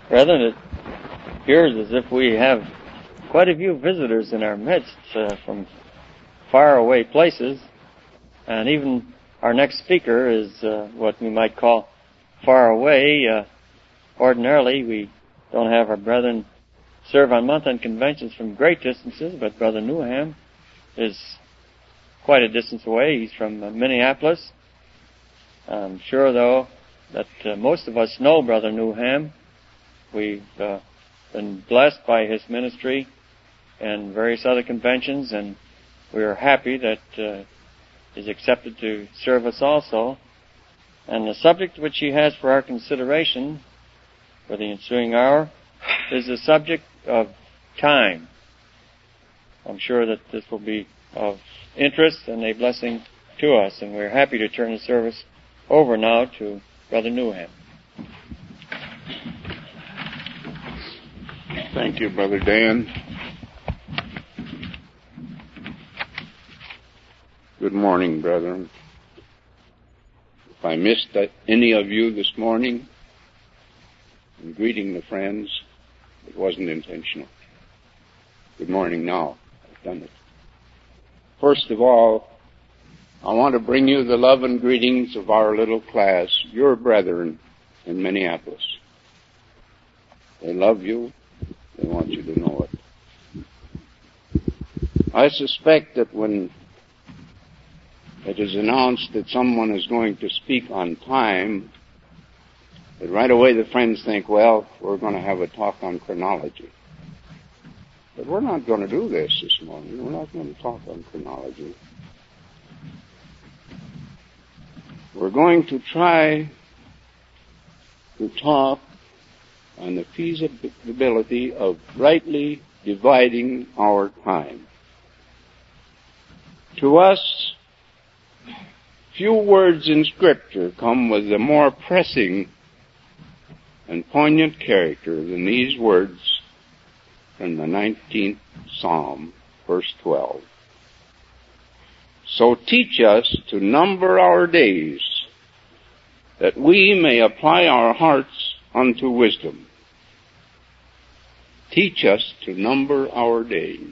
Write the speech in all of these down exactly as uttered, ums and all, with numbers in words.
Brethren, it appears as if we have quite a few visitors in our midst uh, from faraway places, and even our next speaker is uh, what we might call far away. Uh, ordinarily, we don't have our brethren serve on month-end conventions from great distances, but Brother Newham is quite a distance away. He's from uh, Minneapolis. I'm sure, though, that uh, most of us know Brother Newham. We've uh, been blessed by his ministry and various other conventions, and we are happy that uh, he's accepted to serve us also. And the subject which he has for our consideration for the ensuing hour is the subject of time. I'm sure that this will be of interest and a blessing to us, and we're happy to turn the service over now to Brother Newham. Thank you, Brother Dan. Good morning, brethren. If I missed any of you this morning in greeting the friends, it wasn't intentional. Good morning now. I've done it. First of all, I want to bring you the love and greetings of our little class, your brethren in Minneapolis. They love you. They want you to know it. I suspect that when it is announced that someone is going to speak on time, that right away the friends think, well, we're going to have a talk on chronology. But we're not going to do this this morning. We're not going to talk on chronology. We're going to try to talk on the feasibility of rightly dividing our time. To us, few words in Scripture come with a more pressing and poignant character than these words from the nineteenth Psalm, verse twelve. So teach us to number our days, that we may apply our hearts unto wisdom. Teach us to number our days.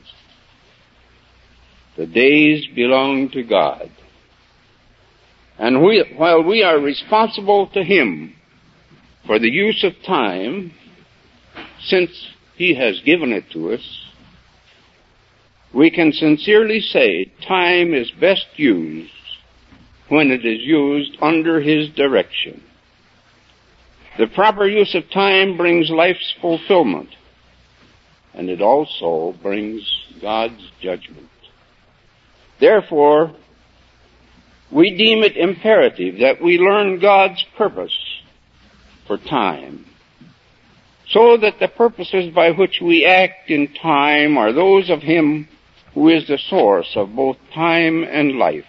The days belong to God. And we, while we are responsible to Him for the use of time, since He has given it to us, we can sincerely say time is best used when it is used under His direction. The proper use of time brings life's fulfillment, and it also brings God's judgment. Therefore, we deem it imperative that we learn God's purpose for time, so that the purposes by which we act in time are those of Him who is the source of both time and life.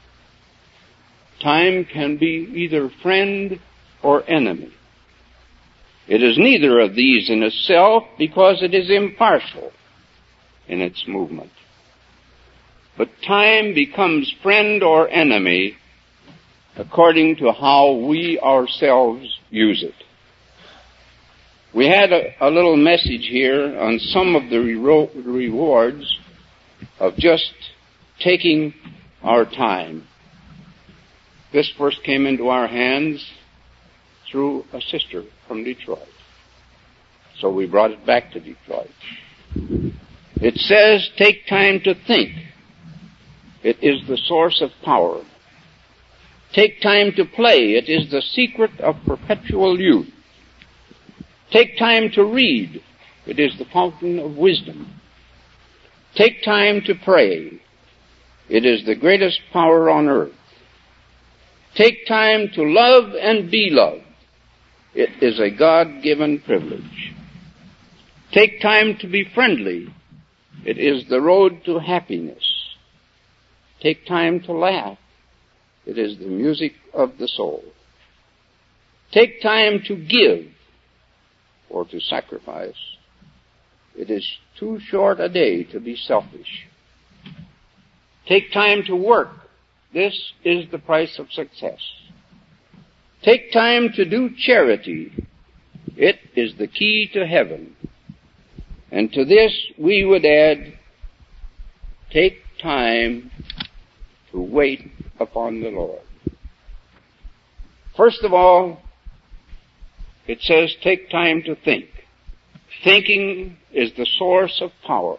Time can be either friend or enemy. It is neither of these in itself, because it is impartial in its movement. But time becomes friend or enemy according to how we ourselves use it. We had a, a little message here on some of the re- rewards of just taking our time. This first came into our hands through a sister from Detroit. So we brought it back to Detroit. It says, take time to think. It is the source of power. Take time to play. It is the secret of perpetual youth. Take time to read. It is the fountain of wisdom. Take time to pray. It is the greatest power on earth. Take time to love and be loved. It is a God-given privilege. Take time to be friendly. It is the road to happiness. Take time to laugh. It is the music of the soul. Take time to give or to sacrifice. It is too short a day to be selfish. Take time to work. This is the price of success. Take time to do charity. It is the key to heaven. And to this we would add, take time to wait upon the Lord. First of all, it says take time to think. Thinking is the source of power.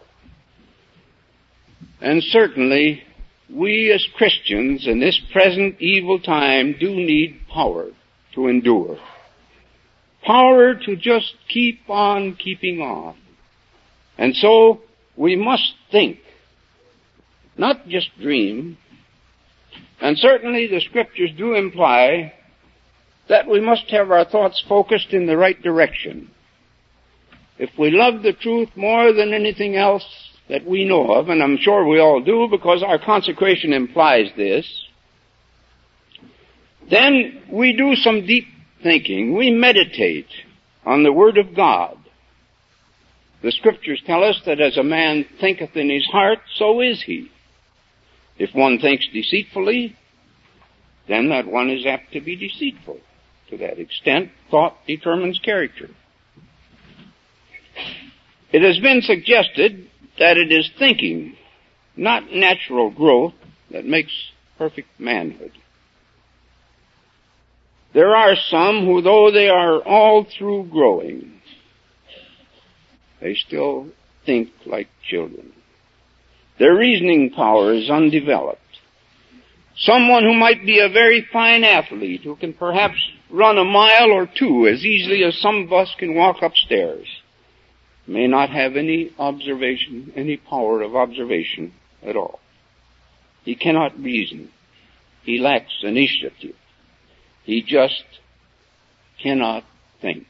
And certainly, we as Christians in this present evil time do need power to endure. Power to just keep on keeping on. And so, we must think, not just dream. And certainly the Scriptures do imply that we must have our thoughts focused in the right direction. If we love the truth more than anything else that we know of, and I'm sure we all do because our consecration implies this, then we do some deep thinking. We meditate on the Word of God. The Scriptures tell us that as a man thinketh in his heart, so is he. If one thinks deceitfully, then that one is apt to be deceitful. To that extent, thought determines character. It has been suggested that it is thinking, not natural growth, that makes perfect manhood. There are some who, though they are all through growing, they still think like children. Their reasoning power is undeveloped. Someone who might be a very fine athlete, who can perhaps run a mile or two as easily as some of us can walk upstairs, may not have any observation, any power of observation at all. He cannot reason. He lacks initiative. He just cannot think.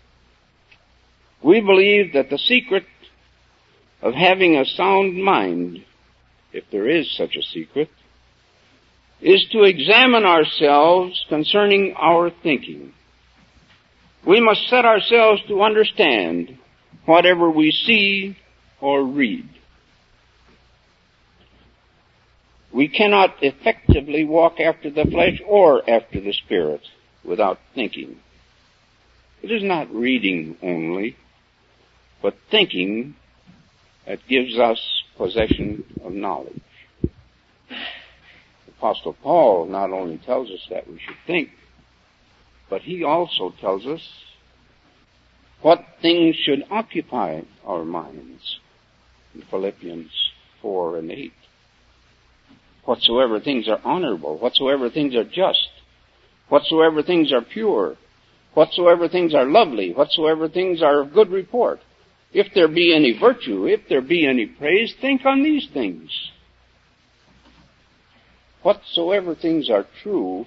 We believe that the secret of having a sound mind, if there is such a secret, is to examine ourselves concerning our thinking. We must set ourselves to understand whatever we see or read. We cannot effectively walk after the flesh or after the Spirit without thinking. It is not reading only, but thinking that gives us possession of knowledge. Apostle Paul not only tells us that we should think, but he also tells us what things should occupy our minds in Philippians four and eight. Whatsoever things are honorable, whatsoever things are just, whatsoever things are pure, whatsoever things are lovely, whatsoever things are of good report, if there be any virtue, if there be any praise, think on these things. Whatsoever things are true,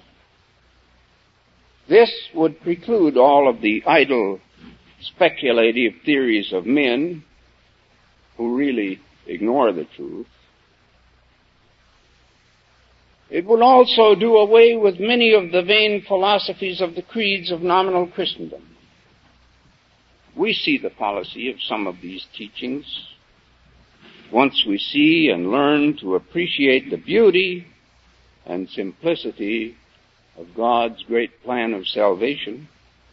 this would preclude all of the idle, speculative theories of men who really ignore the truth. It would also do away with many of the vain philosophies of the creeds of nominal Christendom. We see the policy of some of these teachings. Once we see and learn to appreciate the beauty and simplicity of God's great plan of salvation,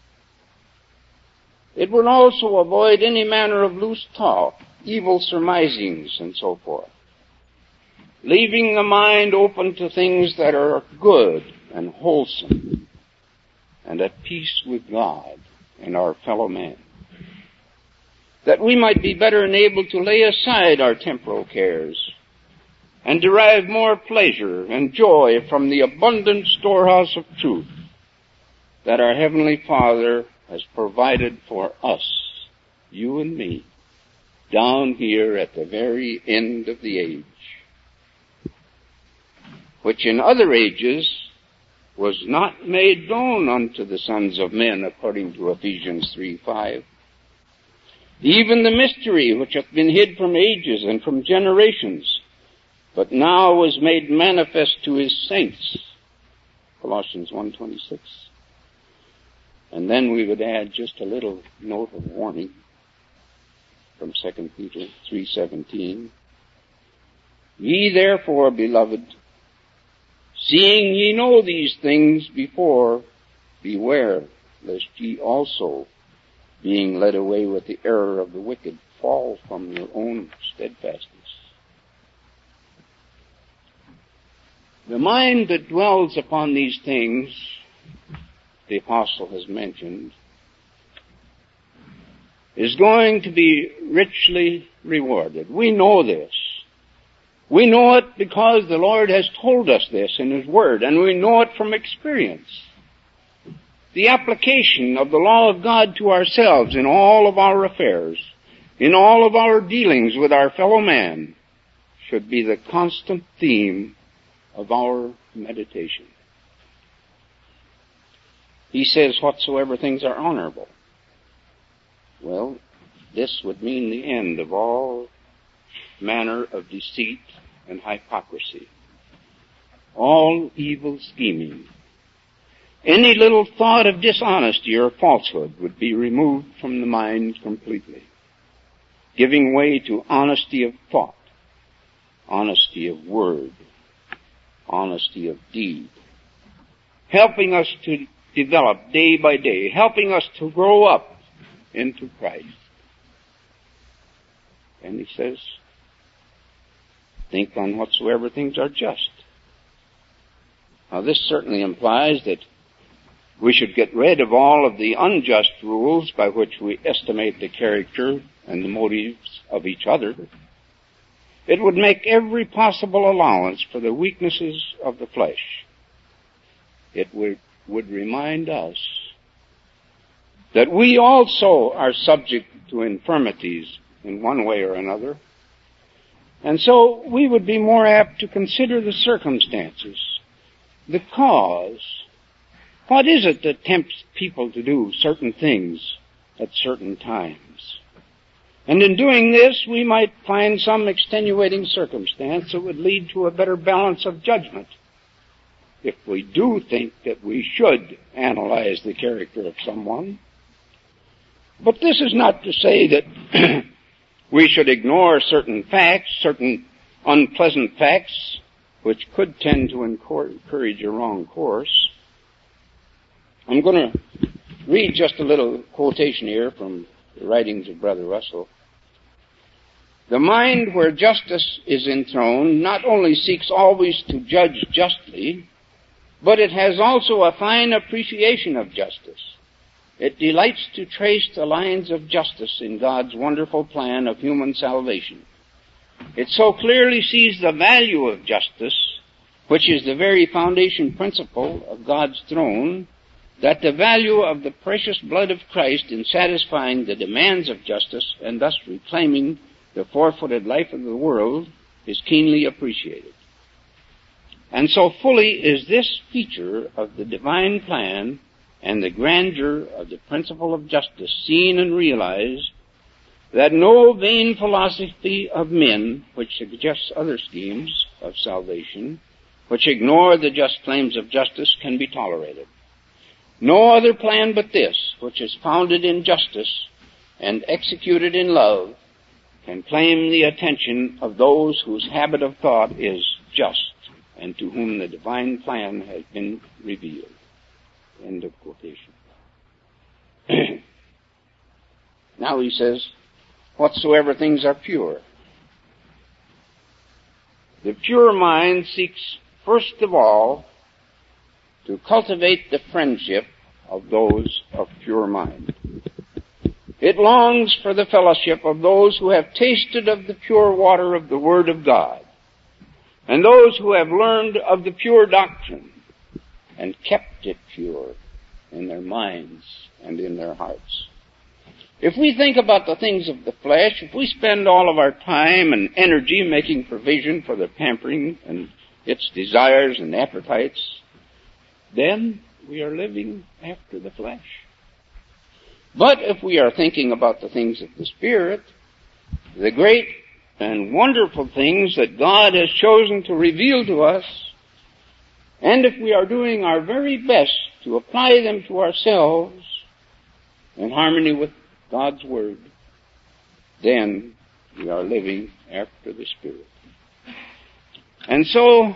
it would also avoid any manner of loose talk, evil surmisings, and so forth, leaving the mind open to things that are good and wholesome and at peace with God and our fellow man, that we might be better enabled to lay aside our temporal cares and derive more pleasure and joy from the abundant storehouse of truth that our Heavenly Father has provided for us, you and me, down here at the very end of the age, which in other ages was not made known unto the sons of men, according to Ephesians three five. Even the mystery which hath been hid from ages and from generations, but now was made manifest to his saints, Colossians one twenty-six. And then we would add just a little note of warning from Second Peter three seventeen. Ye therefore, beloved, seeing ye know these things before, beware lest ye also being led away with the error of the wicked, fall from your own steadfastness. The mind that dwells upon these things, the apostle has mentioned, is going to be richly rewarded. We know this. We know it because the Lord has told us this in His Word, and we know it from experience. The application of the law of God to ourselves in all of our affairs, in all of our dealings with our fellow man, should be the constant theme of our meditation. He says, whatsoever things are honorable. Well, this would mean the end of all manner of deceit and hypocrisy, all evil scheming. Any little thought of dishonesty or falsehood would be removed from the mind completely, giving way to honesty of thought, honesty of word, honesty of deed, helping us to develop day by day, helping us to grow up into Christ. And he says, think on whatsoever things are just. Now this certainly implies that we should get rid of all of the unjust rules by which we estimate the character and the motives of each other. It would make every possible allowance for the weaknesses of the flesh. It would, would remind us that we also are subject to infirmities in one way or another. And so we would be more apt to consider the circumstances, the cause. What is it that tempts people to do certain things at certain times? And in doing this, we might find some extenuating circumstance that would lead to a better balance of judgment. If we do think that we should analyze the character of someone. But this is not to say that we should ignore certain facts, certain unpleasant facts, which could tend to encourage a wrong course. I'm going to read just a little quotation here from the writings of Brother Russell. The mind where justice is enthroned not only seeks always to judge justly, but it has also a fine appreciation of justice. It delights to trace the lines of justice in God's wonderful plan of human salvation. It so clearly sees the value of justice, which is the very foundation principle of God's throne, that the value of the precious blood of Christ in satisfying the demands of justice and thus reclaiming the forfeited life of the world is keenly appreciated. And so fully is this feature of the divine plan and the grandeur of the principle of justice seen and realized that no vain philosophy of men which suggests other schemes of salvation, which ignore the just claims of justice, can be tolerated. No other plan but this, which is founded in justice and executed in love, can claim the attention of those whose habit of thought is just and to whom the divine plan has been revealed. End of quotation. Now he says, whatsoever things are pure. The pure mind seeks, first of all, to cultivate the friendship of those of pure mind. It longs for the fellowship of those who have tasted of the pure water of the Word of God, and those who have learned of the pure doctrine, and kept it pure in their minds and in their hearts. If we think about the things of the flesh, if we spend all of our time and energy making provision for the pampering and its desires and appetites, then we are living after the flesh. But if we are thinking about the things of the Spirit, the great and wonderful things that God has chosen to reveal to us, and if we are doing our very best to apply them to ourselves in harmony with God's Word, then we are living after the Spirit. And so,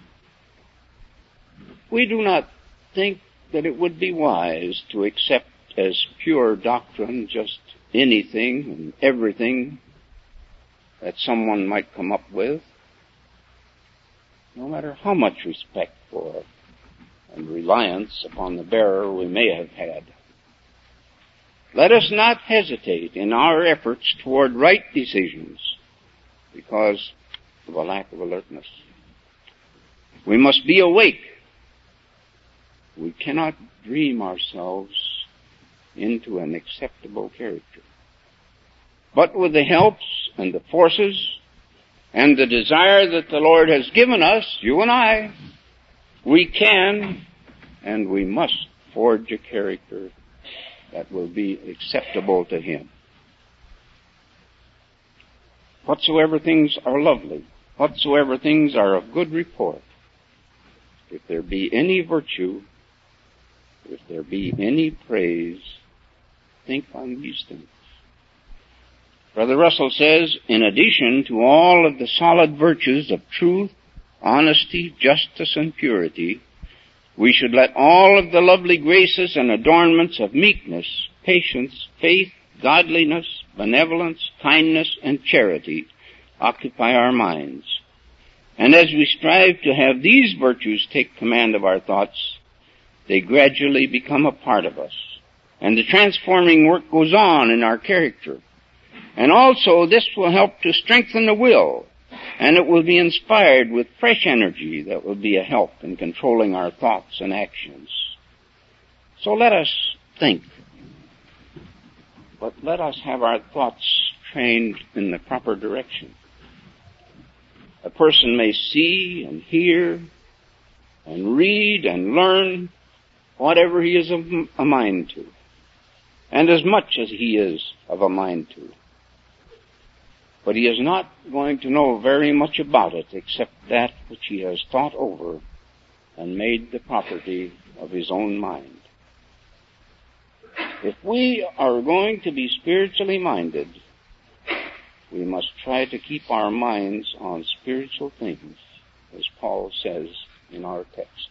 we do not think that it would be wise to accept as pure doctrine just anything and everything that someone might come up with, no matter how much respect for and reliance upon the bearer we may have had. Let us not hesitate in our efforts toward right decisions because of a lack of alertness. We must be awake. We cannot dream ourselves into an acceptable character. But with the helps and the forces and the desire that the Lord has given us, you and I, we can and we must forge a character that will be acceptable to Him. Whatsoever things are lovely, whatsoever things are of good report, if there be any virtue, if there be any praise, think on these things. Brother Russell says, in addition to all of the solid virtues of truth, honesty, justice, and purity, we should let all of the lovely graces and adornments of meekness, patience, faith, godliness, benevolence, kindness, and charity occupy our minds. And as we strive to have these virtues take command of our thoughts, they gradually become a part of us. And the transforming work goes on in our character. And also this will help to strengthen the will, and it will be inspired with fresh energy that will be a help in controlling our thoughts and actions. So let us think, but let us have our thoughts trained in the proper direction. A person may see and hear and read and learn whatever he is of a mind to, and as much as he is of a mind to. But he is not going to know very much about it except that which he has thought over and made the property of his own mind. If we are going to be spiritually minded, we must try to keep our minds on spiritual things, as Paul says in our text.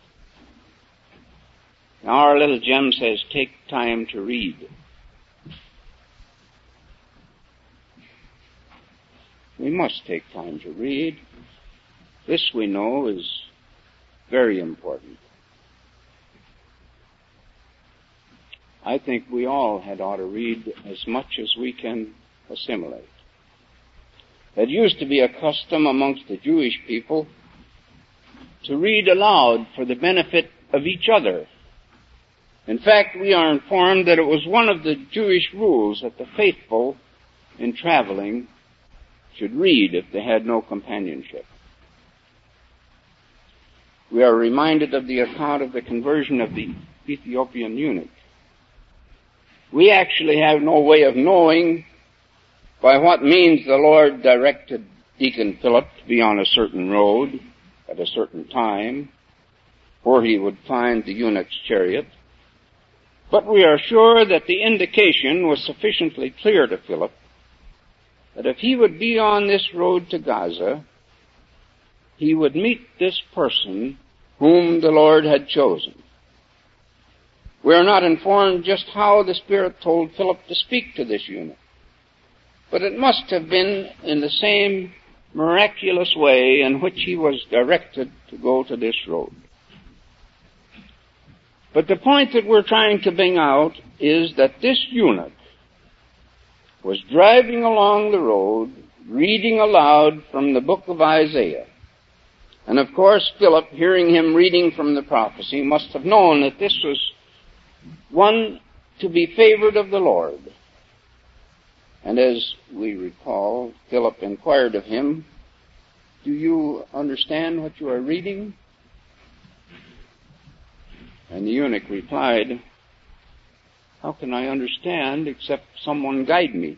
Now our little gem says, take time to read. We must take time to read. This, we know, is very important. I think we all had ought to read as much as we can assimilate. It used to be a custom amongst the Jewish people to read aloud for the benefit of each other. In fact, we are informed that it was one of the Jewish rules that the faithful in traveling should read if they had no companionship. We are reminded of the account of the conversion of the Ethiopian eunuch. We actually have no way of knowing by what means the Lord directed Deacon Philip to be on a certain road at a certain time, where he would find the eunuch's chariot. But we are sure that the indication was sufficiently clear to Philip that if he would be on this road to Gaza, he would meet this person whom the Lord had chosen. We are not informed just how the Spirit told Philip to speak to this eunuch, but it must have been in the same miraculous way in which he was directed to go to this road. But the point that we're trying to bring out is that this eunuch was driving along the road, reading aloud from the book of Isaiah. And of course, Philip, hearing him reading from the prophecy, must have known that this was one to be favored of the Lord. And as we recall, Philip inquired of him, do you understand what you are reading? And the eunuch replied, how can I understand except someone guide me?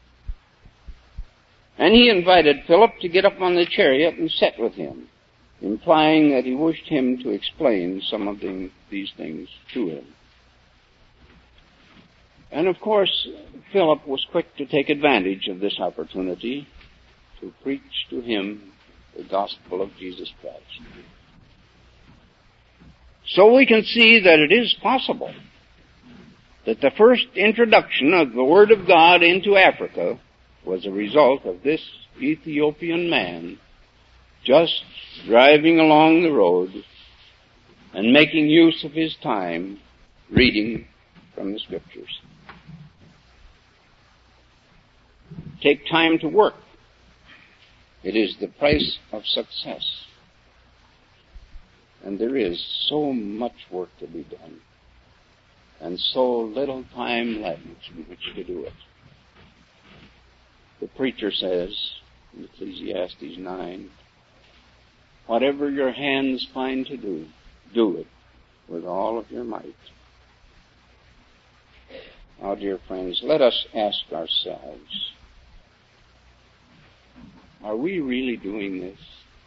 And he invited Philip to get up on the chariot and sit with him, implying that he wished him to explain some of the, these things to him. And of course, Philip was quick to take advantage of this opportunity to preach to him the gospel of Jesus Christ. So we can see that it is possible that the first introduction of the Word of God into Africa was a result of this Ethiopian man just driving along the road and making use of his time reading from the Scriptures. Take time to work. It is the price of success. And there is so much work to be done, and so little time left in which to do it. The preacher says in Ecclesiastes nine, whatever your hands find to do, do it with all of your might. Now, dear friends, let us ask ourselves, are we really doing this?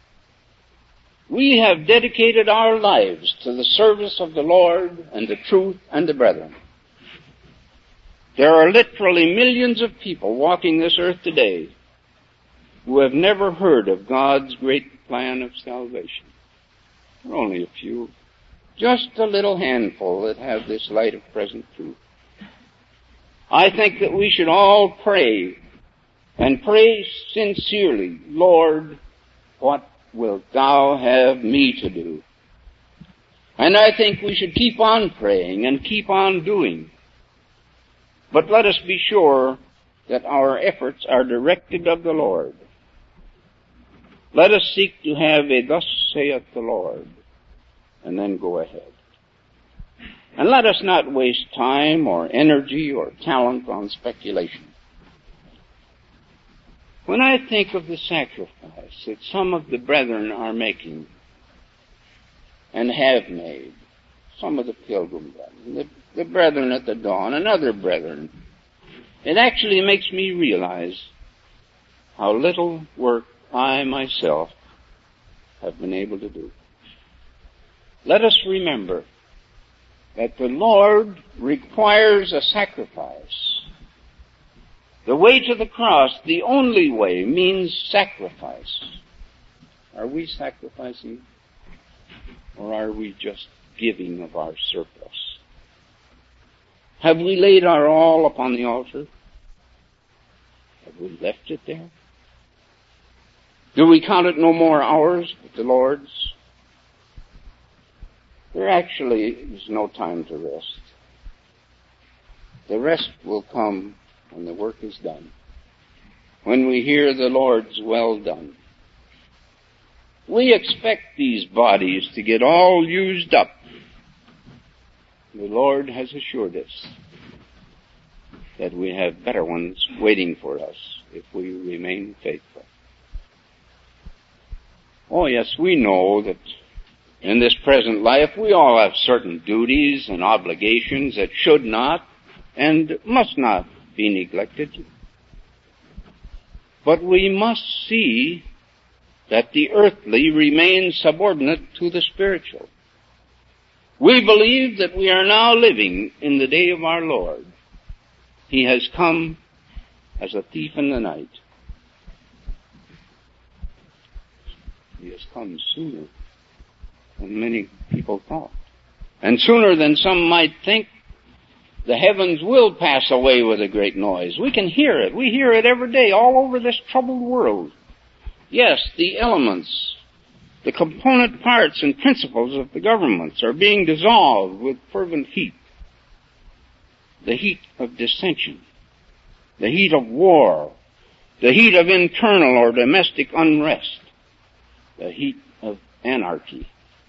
We have dedicated our lives to the service of the Lord and the truth and the brethren. There are literally millions of people walking this earth today who have never heard of God's great plan of salvation. There are only a few, just a little handful that have this light of present truth. I think that we should all pray, and pray sincerely, Lord, what wilt thou have me to do? And I think we should keep on praying and keep on doing. But let us be sure that our efforts are directed of the Lord. Let us seek to have a thus saith the Lord, and then go ahead. And let us not waste time or energy or talent on speculation. When I think of the sacrifice that some of the brethren are making and have made, some of the pilgrim brethren, the, the brethren at the dawn, and other brethren, it actually makes me realize how little work I myself have been able to do. Let us remember that the Lord requires a sacrifice. The way to the cross, the only way, means sacrifice. Are we sacrificing, or are we just giving of our surplus? Have we laid our all upon the altar? Have we left it there? Do we count it no more ours, but the Lord's? There actually is no time to rest. The rest will come when the work is done, when we hear the Lord's well done. We expect these bodies to get all used up. The Lord has assured us that we have better ones waiting for us if we remain faithful. Oh yes, we know that in this present life we all have certain duties and obligations that should not and must not be neglected. But we must see that the earthly remains subordinate to the spiritual. We believe that we are now living in the day of our Lord. He has come as a thief in the night. He has come sooner than many people thought. And sooner than some might think. The heavens will pass away with a great noise. We can hear it. We hear it every day all over this troubled world. Yes, the elements, the component parts and principles of the governments are being dissolved with fervent heat. The heat of dissension, the heat of war, the heat of internal or domestic unrest, the heat of anarchy.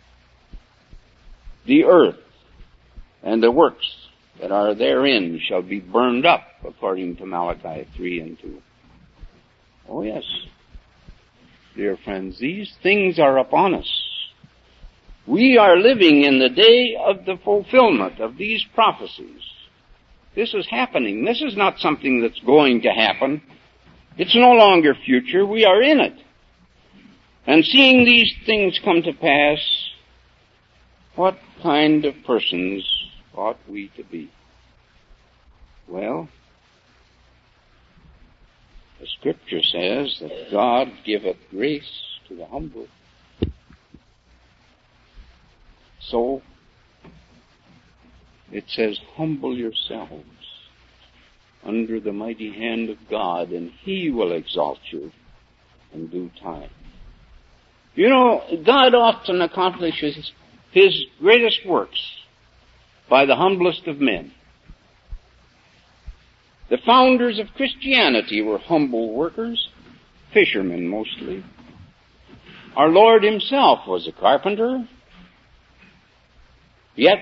The earth and the works that are therein shall be burned up, according to Malachi three and two. Oh yes, dear friends, these things are upon us. We are living in the day of the fulfillment of these prophecies. This is happening. This is not something that's going to happen. It's no longer future. We are in it. And seeing these things come to pass, what kind of persons ought we to be? Well, the Scripture says that God giveth grace to the humble. it says, humble yourselves under the mighty hand of God, and He will exalt you in due time. You know, God often accomplishes His greatest works by the humblest of men. The founders of Christianity were humble workers, fishermen mostly. Our Lord Himself was a carpenter, yet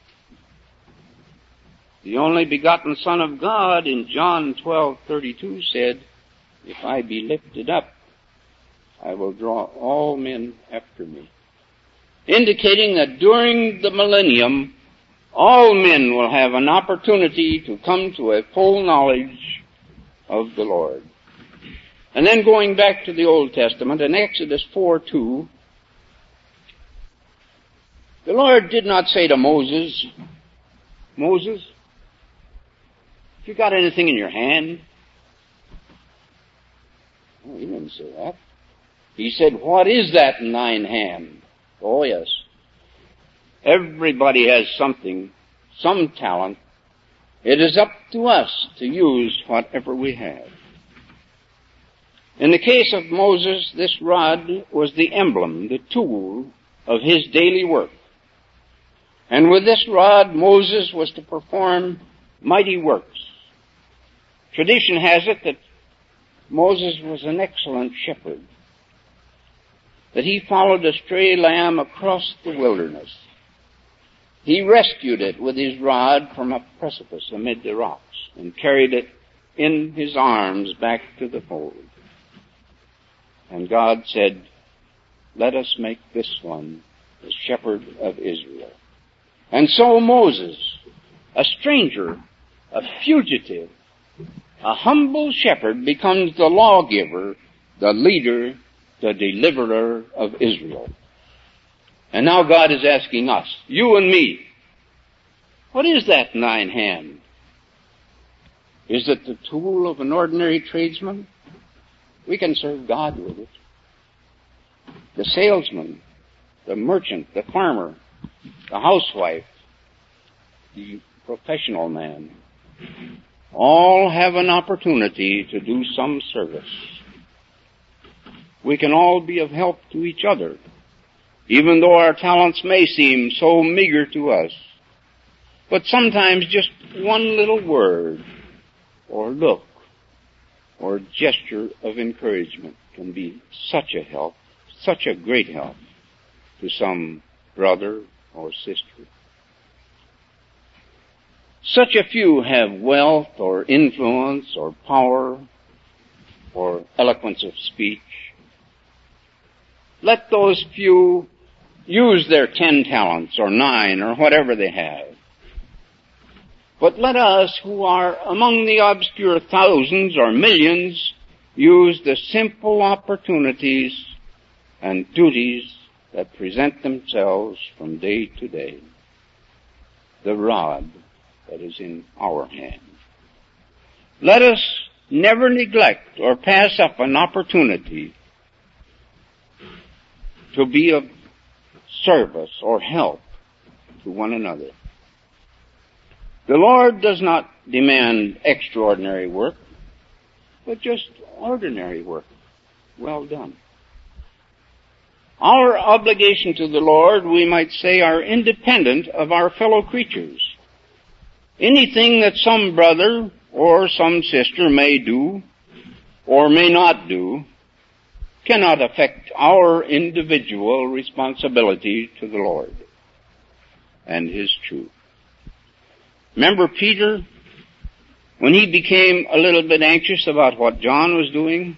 the only begotten Son of God in John twelve thirty-two said, if I be lifted up, I will draw all men after me. Indicating that during the millennium, all men will have an opportunity to come to a full knowledge of the Lord. And then going back to the Old Testament, in Exodus four two, the Lord did not say to Moses, Moses, have you got anything in your hand? Oh, He didn't say that. He said, what is that in thine hand? Oh, yes. Everybody has something, some talent. It is up to us to use whatever we have. In the case of Moses, this rod was the emblem, the tool of his daily work. And with this rod, Moses was to perform mighty works. Tradition has it that Moses was an excellent shepherd, that he followed a stray lamb across the wilderness. He rescued it with his rod from a precipice amid the rocks and carried it in his arms back to the fold. And God said, let us make this one the shepherd of Israel. And so Moses, a stranger, a fugitive, a humble shepherd, becomes the lawgiver, the leader, the deliverer of Israel. And now God is asking us, you and me, what is that in thine hand? Is it the tool of an ordinary tradesman? We can serve God with it. The salesman, the merchant, the farmer, the housewife, the professional man, all have an opportunity to do some service. We can all be of help to each other, even though our talents may seem so meager to us. But sometimes just one little word, or look, or gesture of encouragement can be such a help, such a great help to some brother or sister. Such a few have wealth or influence or power or eloquence of speech. Let those few use their ten talents or nine or whatever they have. But let us, who are among the obscure thousands or millions, use the simple opportunities and duties that present themselves from day to day. The rod that is in our hand. Let us never neglect or pass up an opportunity to be of service or help to one another. The Lord does not demand extraordinary work, but just ordinary work, well done. Our obligation to the Lord, we might say, are independent of our fellow creatures. Anything that some brother or some sister may do or may not do cannot affect our individual responsibility to the Lord and His truth. Remember Peter, when he became a little bit anxious about what John was doing?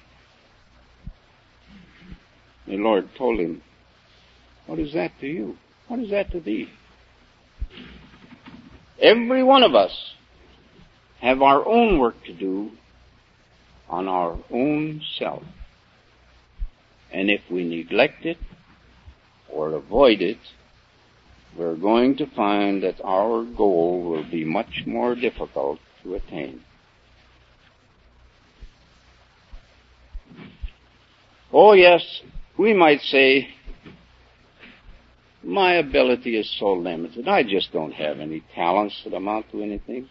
The Lord told him, what is that to you? What is that to thee? Every one of us have our own work to do on our own self. And if we neglect it or avoid it, we're going to find that our goal will be much more difficult to attain. Oh yes, we might say my ability is so limited. I just don't have any talents that amount to anything.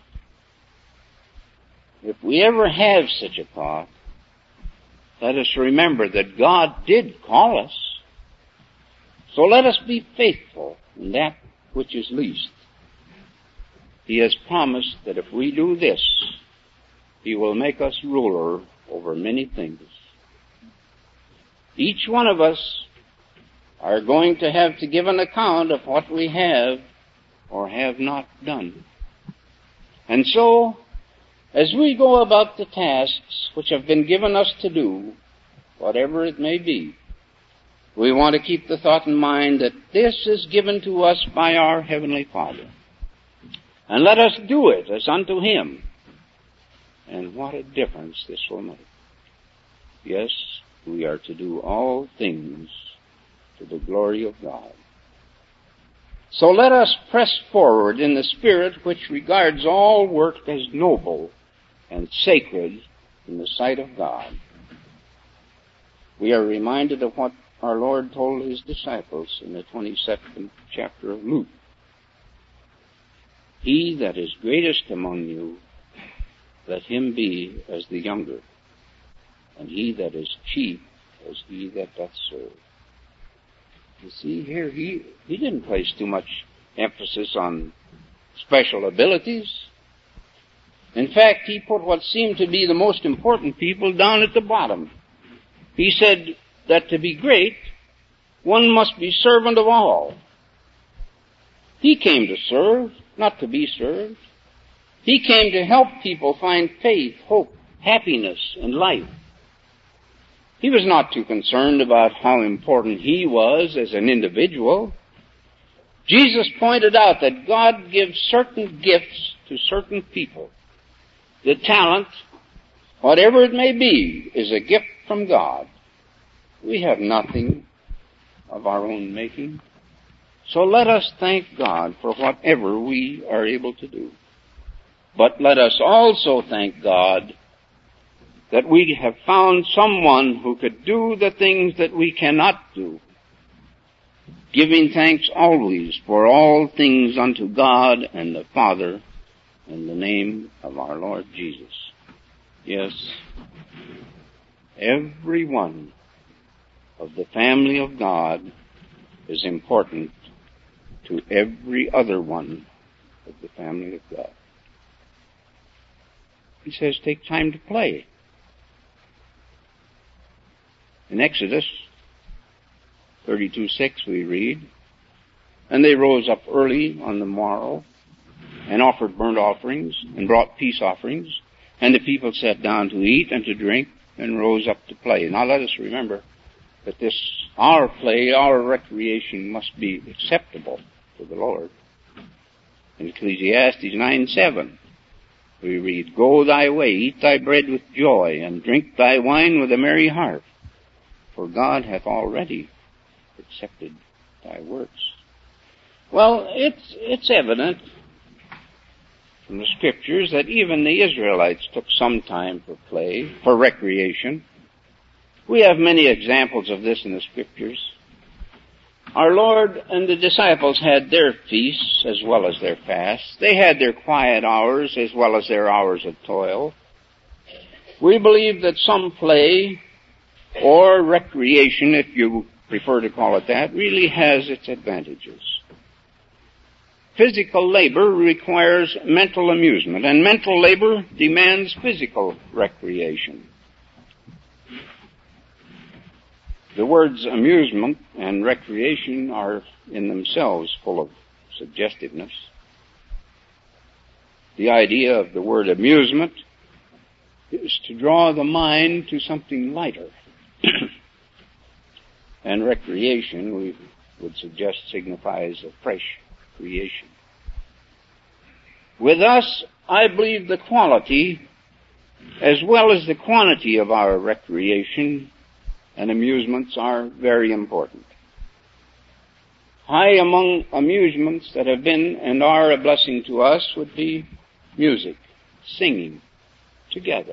If we ever have such a thought, let us remember that God did call us. So let us be faithful in that which is least. He has promised that if we do this, He will make us ruler over many things. Each one of us are going to have to give an account of what we have or have not done. And so, as we go about the tasks which have been given us to do, whatever it may be, we want to keep the thought in mind that this is given to us by our Heavenly Father. And let us do it as unto Him. And what a difference this will make. Yes, we are to do all things to the glory of God. So let us press forward in the spirit which regards all work as noble and sacred in the sight of God. We are reminded of what our Lord told His disciples in the twenty-second chapter of Luke. He that is greatest among you, let him be as the younger, and he that is chief as he that doth serve. You see here, he, he didn't place too much emphasis on special abilities. In fact, he put what seemed to be the most important people down at the bottom. He said that to be great, one must be servant of all. He came to serve, not to be served. He came to help people find faith, hope, happiness, and life. He was not too concerned about how important he was as an individual. Jesus pointed out that God gives certain gifts to certain people. The talent, whatever it may be, is a gift from God. We have nothing of our own making. So let us thank God for whatever we are able to do. But let us also thank God that we have found someone who could do the things that we cannot do, giving thanks always for all things unto God and the Father in the name of our Lord Jesus. Yes, every one of the family of God is important to every other one of the family of God. He says, take time to play. In Exodus thirty-two six we read, and they rose up early on the morrow and offered burnt offerings and brought peace offerings, and the people sat down to eat and to drink and rose up to play. Now let us remember that this, our play, our recreation must be acceptable to the Lord. In Ecclesiastes nine seven, we read, go thy way, eat thy bread with joy, and drink thy wine with a merry heart, for God hath already accepted thy works. Well, it's, it's evident from the Scriptures that even the Israelites took some time for play, for recreation. We have many examples of this in the Scriptures. Our Lord and the disciples had their feasts as well as their fasts. They had their quiet hours as well as their hours of toil. We believe that some play or recreation, if you prefer to call it that, really has its advantages. Physical labor requires mental amusement, and mental labor demands physical recreation. The words amusement and recreation are in themselves full of suggestiveness. The idea of the word amusement is to draw the mind to something lighter. And recreation, we would suggest, signifies a fresh creation. With us, I believe the quality as well as the quantity of our recreation and amusements are very important. High among amusements that have been and are a blessing to us would be music, singing together.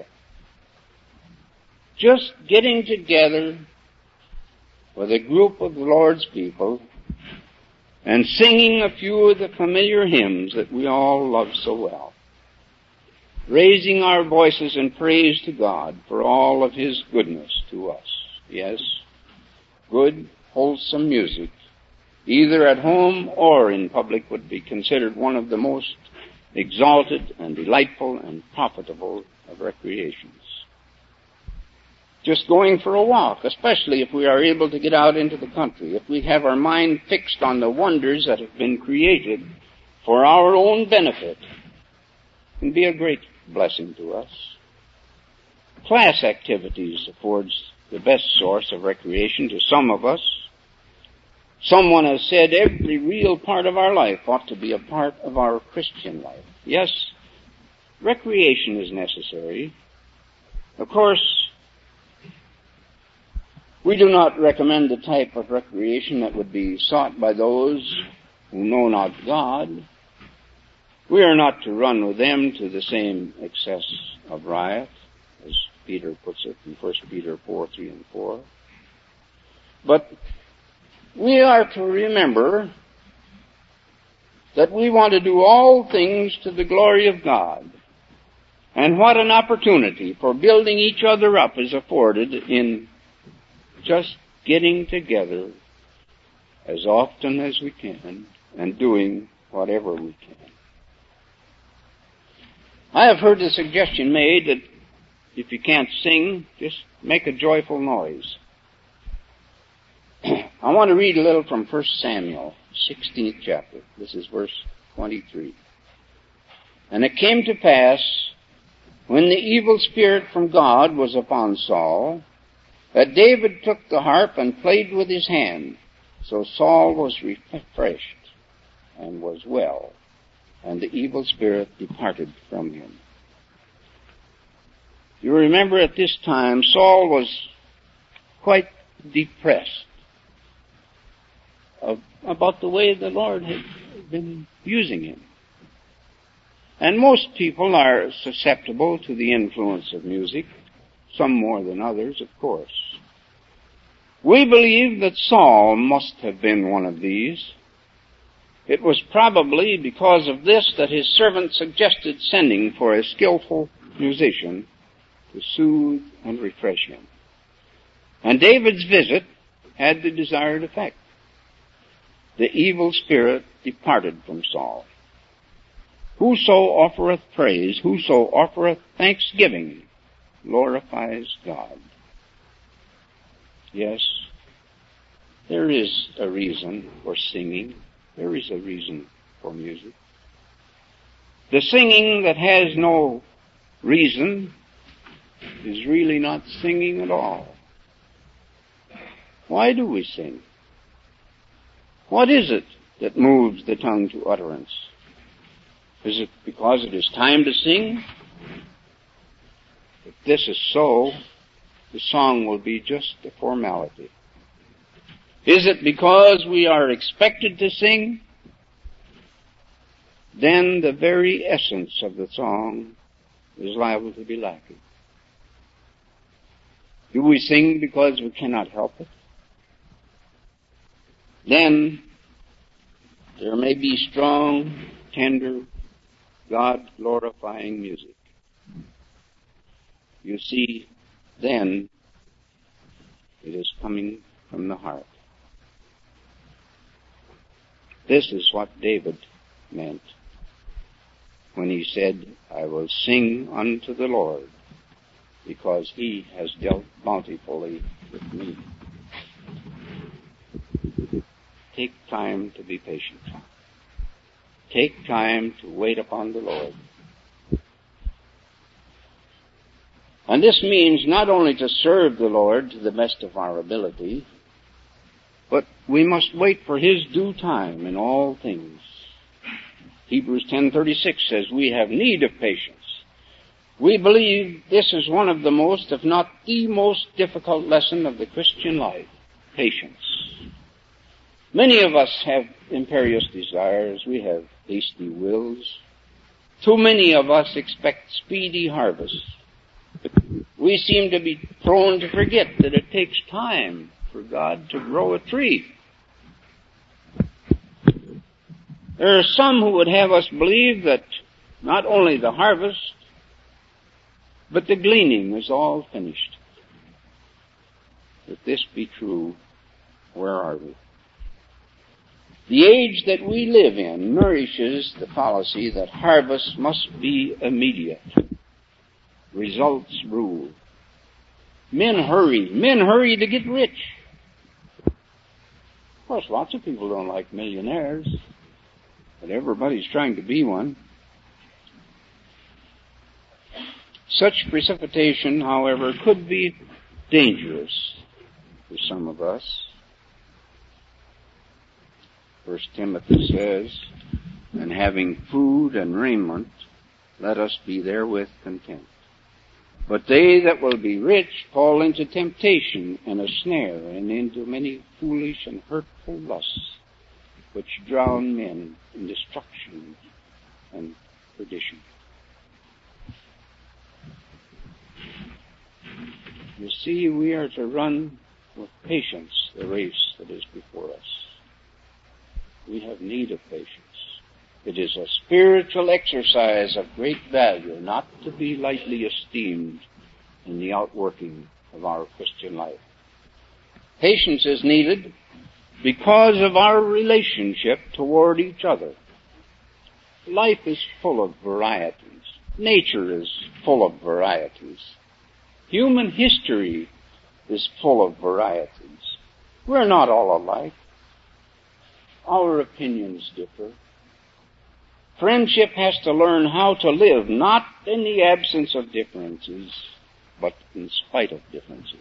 Just getting together with a group of the Lord's people and singing a few of the familiar hymns that we all love so well, raising our voices in praise to God for all of His goodness to us. Yes, good, wholesome music, either at home or in public, would be considered one of the most exalted and delightful and profitable of recreations. Just going for a walk, especially if we are able to get out into the country, if we have our mind fixed on the wonders that have been created for our own benefit, can be a great blessing to us. Class activities affords the best source of recreation to some of us. Someone has said every real part of our life ought to be a part of our Christian life. Yes, recreation is necessary. Of course, we do not recommend the type of recreation that would be sought by those who know not God. We are not to run with them to the same excess of riot, as Peter puts it in First Peter four, three and four. But we are to remember that we want to do all things to the glory of God. And what an opportunity for building each other up is afforded in just getting together as often as we can and doing whatever we can. I have heard the suggestion made that if you can't sing, just make a joyful noise. I want to read a little from First Samuel, sixteenth chapter. This is verse twenty-three. And it came to pass, when the evil spirit from God was upon Saul, that David took the harp and played with his hand. So Saul was refreshed and was well, and the evil spirit departed from him. You remember at this time, Saul was quite depressed of, about the way the Lord had been using him. And most people are susceptible to the influence of music, some more than others, of course. We believe that Saul must have been one of these. It was probably because of this that his servant suggested sending for a skillful musician to soothe and refresh him. And David's visit had the desired effect. The evil spirit departed from Saul. Whoso offereth praise, whoso offereth thanksgiving, glorifies God. Yes, there is a reason for singing. There is a reason for music. The singing that has no reason is really not singing at all. Why do we sing? What is it that moves the tongue to utterance? Is it because it is time to sing? If this is so, the song will be just a formality. Is it because we are expected to sing? Then the very essence of the song is liable to be lacking. Do we sing because we cannot help it? Then there may be strong, tender, God-glorifying music. You see, then it is coming from the heart. This is what David meant when he said, I will sing unto the Lord, because he has dealt bountifully with me. Take time to be patient. Take time to wait upon the Lord. And this means not only to serve the Lord to the best of our ability, but we must wait for His due time in all things. Hebrews ten thirty-six says we have need of patience. We believe this is one of the most, if not the most difficult lesson of the Christian life, patience. Many of us have imperious desires. We have hasty wills. Too many of us expect speedy harvests. We seem to be prone to forget that it takes time for God to grow a tree. There are some who would have us believe that not only the harvest, but the gleaning is all finished. If this be true, where are we? The age that we live in nourishes the fallacy that harvest must be immediate. Results rule. Men hurry. Men hurry to get rich. Of course, lots of people don't like millionaires, but everybody's trying to be one. Such precipitation, however, could be dangerous to some of us. First Timothy says, "And having food and raiment, let us be therewith content. But they that will be rich fall into temptation and a snare, and into many foolish and hurtful lusts, which drown men in destruction and perdition." You see, we are to run with patience the race that is before us. We have need of patience. It is a spiritual exercise of great value, not to be lightly esteemed in the outworking of our Christian life. Patience is needed because of our relationship toward each other. Life is full of varieties. Nature is full of varieties. Human history is full of varieties. We're not all alike. Our opinions differ. Friendship has to learn how to live, not in the absence of differences, but in spite of differences.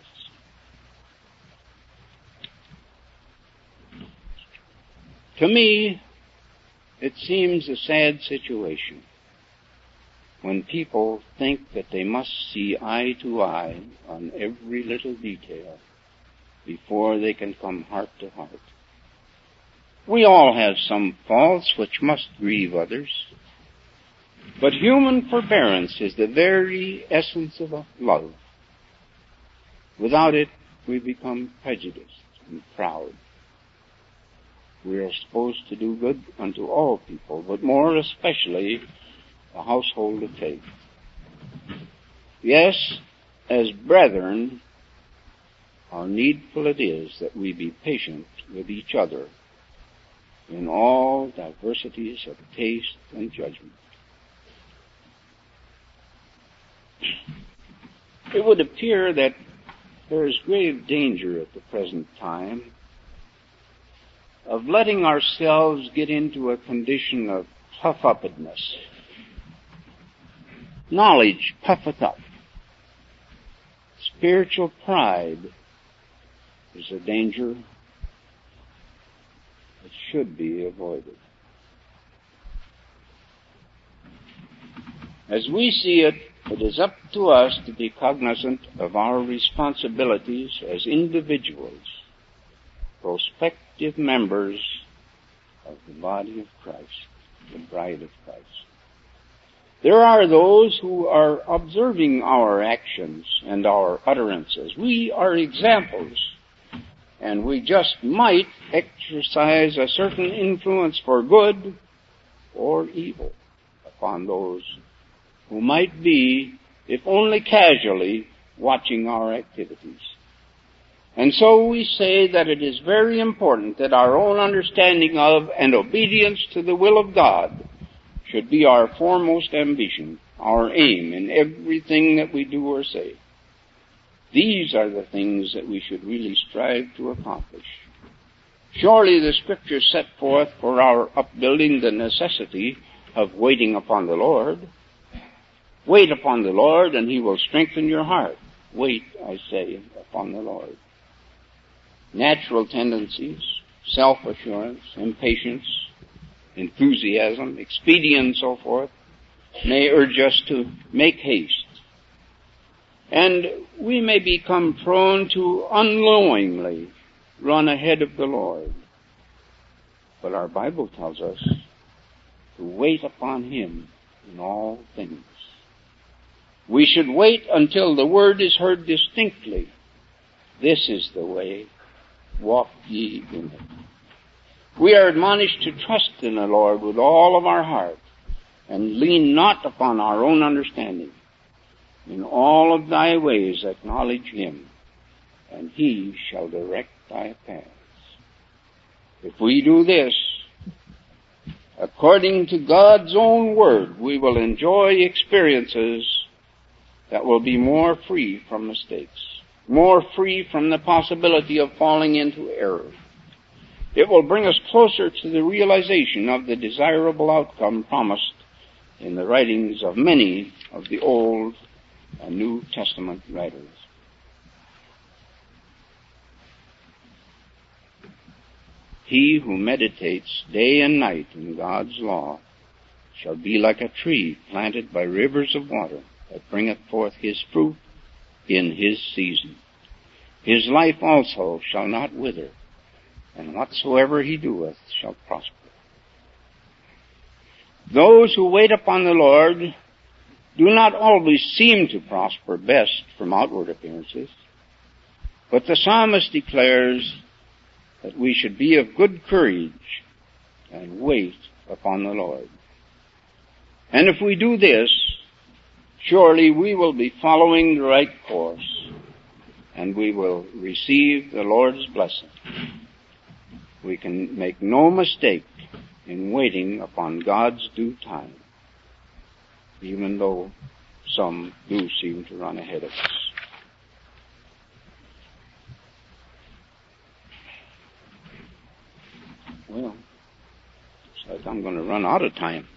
To me, it seems a sad situation when people think that they must see eye to eye on every little detail before they can come heart to heart. We all have some faults which must grieve others, but human forbearance is the very essence of love. Without it, we become prejudiced and proud. We are supposed to do good unto all people, but more especially the household of faith. Yes, as brethren, how needful it is that we be patient with each other in all diversities of taste and judgment. It would appear that there is grave danger at the present time of letting ourselves get into a condition of puff-uppedness. Knowledge puffeth up. Spiritual pride is a danger that should be avoided. As we see it, it is up to us to be cognizant of our responsibilities as individuals, prospective members of the body of Christ, the bride of Christ. There are those who are observing our actions and our utterances. We are examples, and we just might exercise a certain influence for good or evil upon those who might be, if only casually, watching our activities. And so we say that it is very important that our own understanding of and obedience to the will of God should be our foremost ambition, our aim in everything that we do or say. These are the things that we should really strive to accomplish. Surely the Scriptures set forth for our upbuilding the necessity of waiting upon the Lord. Wait upon the Lord, and He will strengthen your heart. Wait, I say, upon the Lord. Natural tendencies, self-assurance, impatience, enthusiasm, expedience, and so forth, may urge us to make haste. And we may become prone to unknowingly run ahead of the Lord. But our Bible tells us to wait upon Him in all things. We should wait until the word is heard distinctly. This is the way, walk ye in it. We are admonished to trust in the Lord with all of our heart, and lean not upon our own understanding. In all of thy ways acknowledge him, and he shall direct thy paths. If we do this, according to God's own word, we will enjoy experiences that will be more free from mistakes, more free from the possibility of falling into error. It will bring us closer to the realization of the desirable outcome promised in the writings of many of the Old and New Testament writers. He who meditates day and night in God's law shall be like a tree planted by rivers of water that bringeth forth his fruit in his season. His life also shall not wither, and whatsoever he doeth shall prosper. Those who wait upon the Lord do not always seem to prosper best from outward appearances, but the psalmist declares that we should be of good courage and wait upon the Lord. And if we do this, surely we will be following the right course, and we will receive the Lord's blessing. We can make no mistake in waiting upon God's due time, even though some do seem to run ahead of us. Well, looks like I'm going to run out of time.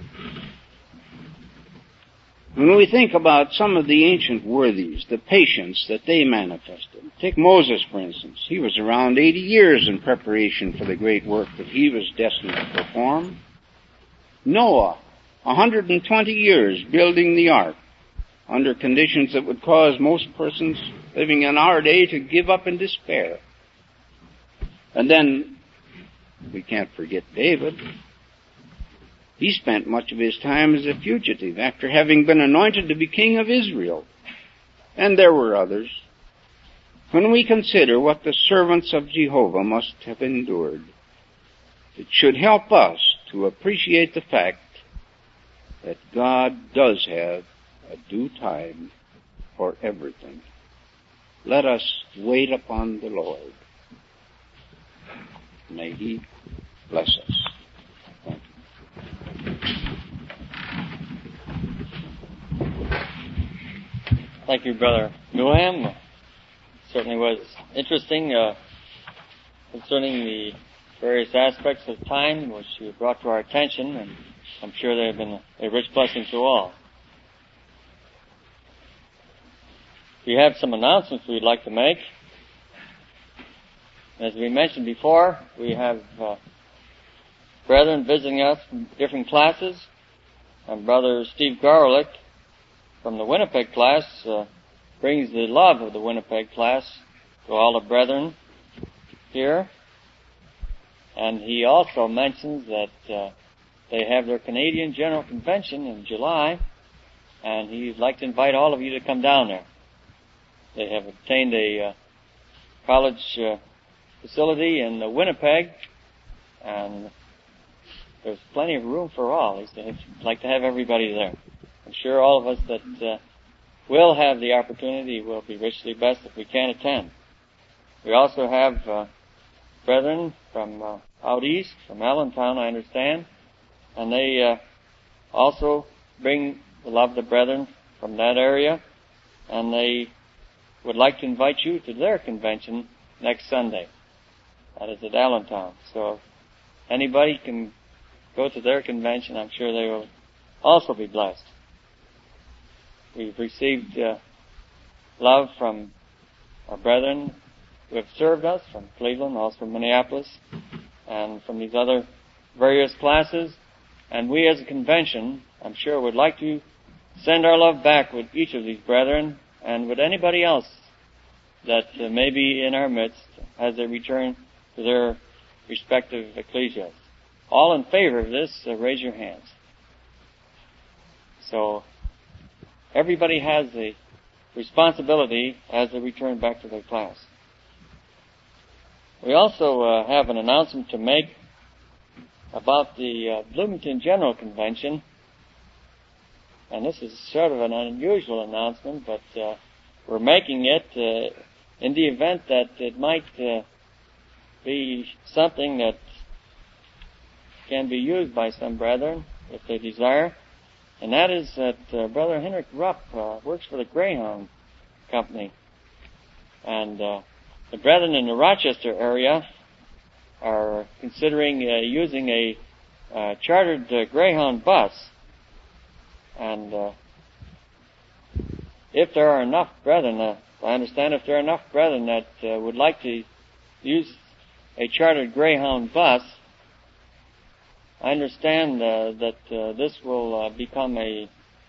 When we think about some of the ancient worthies, the patience that they manifested. Take Moses, for instance. He was around eighty years in preparation for the great work that he was destined to perform. Noah, one hundred twenty years building the ark under conditions that would cause most persons living in our day to give up in despair. And then, we can't forget David. He spent much of his time as a fugitive after having been anointed to be king of Israel. And there were others. When we consider what the servants of Jehovah must have endured, it should help us to appreciate the fact that God does have a due time for everything. Let us wait upon the Lord. May he bless us. Thank you. Thank you, Brother Newham. Certainly was interesting uh, concerning the various aspects of time which you brought to our attention, and I'm sure they have been a rich blessing to all. We have some announcements we'd like to make. As we mentioned before, we have uh, brethren visiting us from different classes, and Brother Steve Garlick from the Winnipeg class uh, brings the love of the Winnipeg class to all the brethren here. And he also mentions that uh, they have their Canadian General Convention in July, and he'd like to invite all of you to come down there. They have obtained a uh, college uh, facility in uh, Winnipeg, and there's plenty of room for all. He'd like to have everybody there. I'm sure all of us that uh, will have the opportunity will be richly blessed if we can attend. We also have uh, brethren from uh, out east, from Allentown, I understand, and they uh, also bring the love of the brethren from that area, and they would like to invite you to their convention next Sunday. That is at Allentown. So if anybody can go to their convention, I'm sure they will also be blessed. We've received uh, love from our brethren who have served us from Cleveland, also from Minneapolis, and from these other various classes. And we as a convention, I'm sure, would like to send our love back with each of these brethren and with anybody else that uh, may be in our midst as they return to their respective ecclesias. All in favor of this, uh, raise your hands. So, everybody has a responsibility as they return back to their class. We also uh, have an announcement to make about the uh, Bloomington General Convention. And this is sort of an unusual announcement, but uh, we're making it uh, in the event that it might uh, be something that can be used by some brethren if they desire. And that is that uh, Brother Henrik Rupp uh, works for the Greyhound Company. And uh, the brethren in the Rochester area are considering uh, using a uh, chartered uh, Greyhound bus. And uh, if there are enough brethren, uh, I understand if there are enough brethren that uh, would like to use a chartered Greyhound bus, I understand uh, that uh, this will uh, become a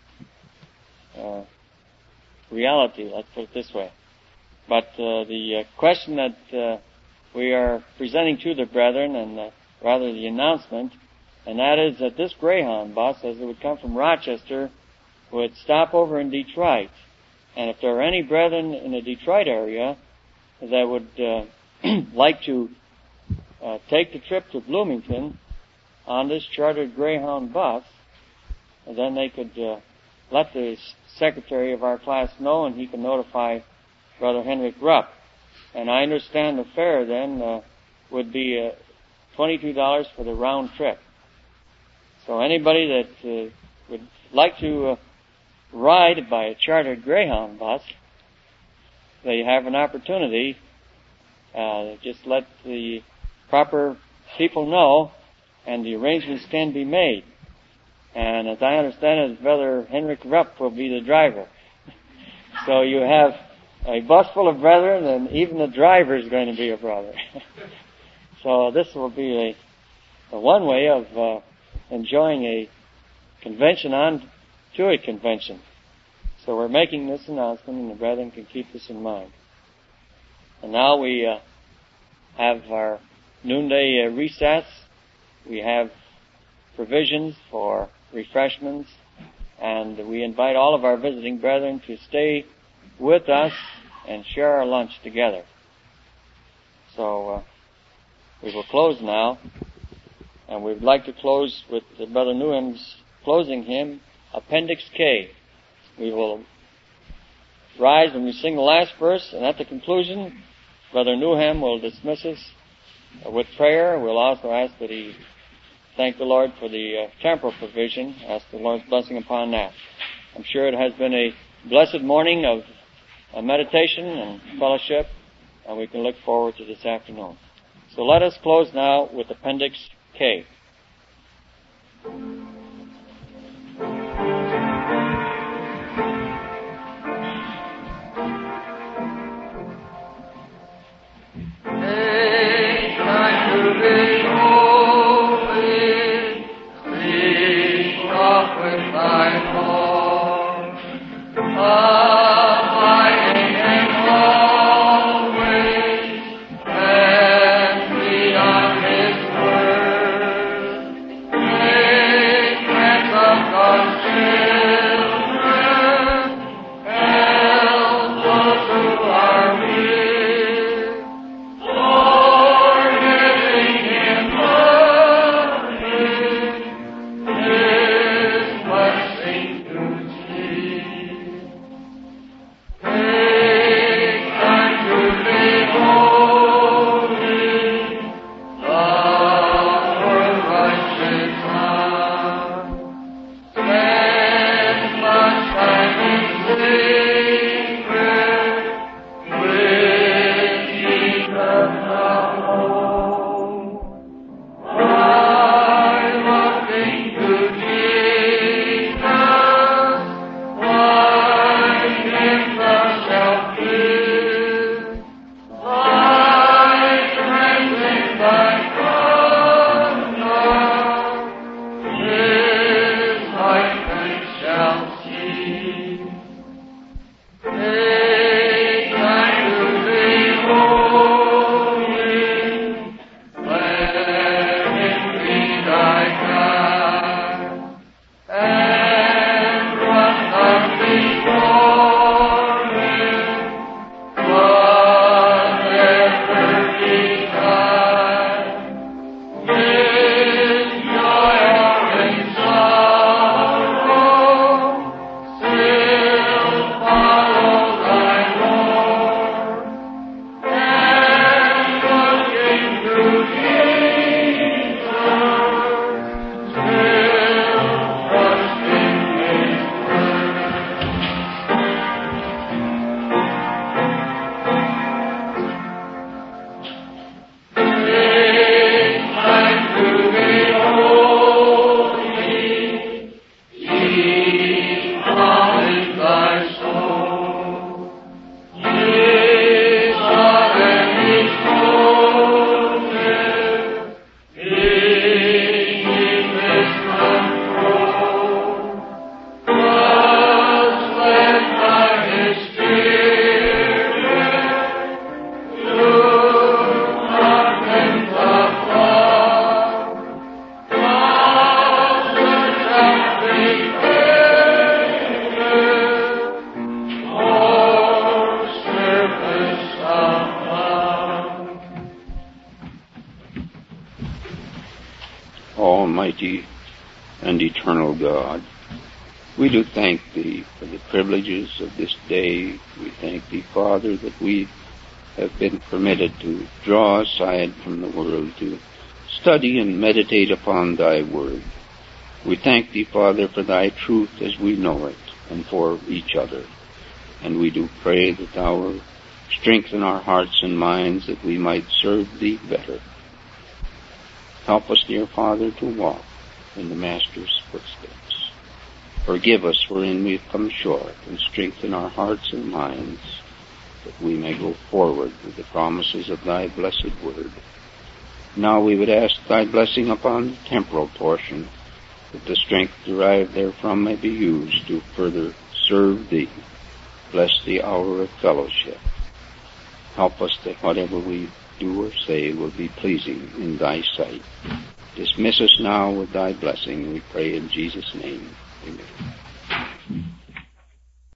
uh, reality, let's put it this way. But uh, the uh, question that uh, we are presenting to the brethren, and uh, rather the announcement, and that is that this Greyhound bus, as it would come from Rochester, would stop over in Detroit. And if there are any brethren in the Detroit area that would uh, like to uh, take the trip to Bloomington on this chartered Greyhound bus, then they could uh, let the secretary of our class know, and he can notify Brother Henrik Rupp. And I understand the fare then uh, would be uh, twenty-two dollars for the round trip. So anybody that uh, would like to uh, ride by a chartered Greyhound bus, they have an opportunity. Uh, just let the proper people know, and the arrangements can be made. And as I understand it, Brother Henrik Rupp will be the driver. So you have a bus full of brethren, and even the driver is going to be a brother. So this will be a, a one way of uh, enjoying a convention on to a convention. So we're making this announcement, and the brethren can keep this in mind. And now we uh, have our noonday uh, recess. We have provisions for refreshments, and we invite all of our visiting brethren to stay with us and share our lunch together. So uh, we will close now, and we'd like to close with Brother Newham's closing hymn, Appendix K. We will rise when we sing the last verse, and at the conclusion, Brother Newham will dismiss us with prayer. We'll also ask that he thank the Lord for the uh, temporal provision. Ask the Lord's blessing upon that. I'm sure it has been a blessed morning of uh, meditation and fellowship, and we can look forward to this afternoon. So let us close now with Appendix K. Almighty and eternal God, we do thank Thee for the privileges of this day. We thank Thee, Father, that we have been permitted to draw aside from the world to study and meditate upon Thy Word. We thank Thee, Father, for Thy truth as we know it, and for each other. And we do pray that Thou will strengthen our hearts and minds that we might serve Thee better. Help us, dear Father, to walk in the Master's footsteps. Forgive us wherein we have come short, and strengthen our hearts and minds that we may go forward with the promises of Thy blessed Word. Now we would ask Thy blessing upon the temporal portion, that the strength derived therefrom may be used to further serve Thee. Bless the hour of fellowship. Help us that whatever we do or say will be pleasing in Thy sight. Dismiss us now with Thy blessing, we pray in Jesus' name. Amen.